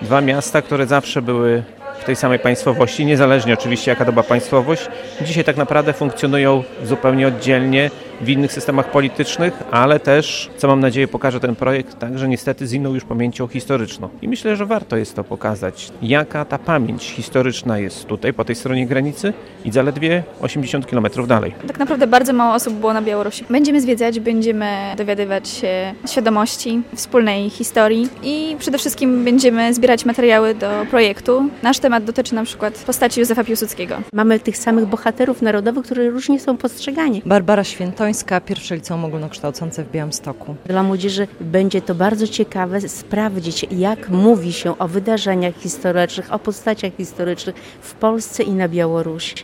Dwa miasta, które zawsze były w tej samej państwowości, niezależnie oczywiście jaka to była państwowość, dzisiaj tak naprawdę funkcjonują zupełnie oddzielnie w innych systemach politycznych, ale też, co mam nadzieję pokaże ten projekt, także niestety z inną już pamięcią historyczną. I myślę, że warto jest to pokazać, jaka ta pamięć historyczna jest tutaj, po tej stronie granicy i zaledwie 80 km dalej. Tak naprawdę bardzo mało osób było na Białorusi. Będziemy zwiedzać, będziemy dowiadywać się świadomości, wspólnej historii i przede wszystkim będziemy zbierać materiały do projektu. Nasz temat dotyczy na przykład postaci Józefa Piłsudskiego. Mamy tych samych bohaterów narodowych, którzy różnie są postrzegani. Barbara Świętońska, pierwsze liceum ogólnokształcące w Białymstoku. Dla młodzieży będzie to bardzo ciekawe sprawdzić, jak mówi się o wydarzeniach historycznych, o postaciach historycznych w Polsce i na Białorusi.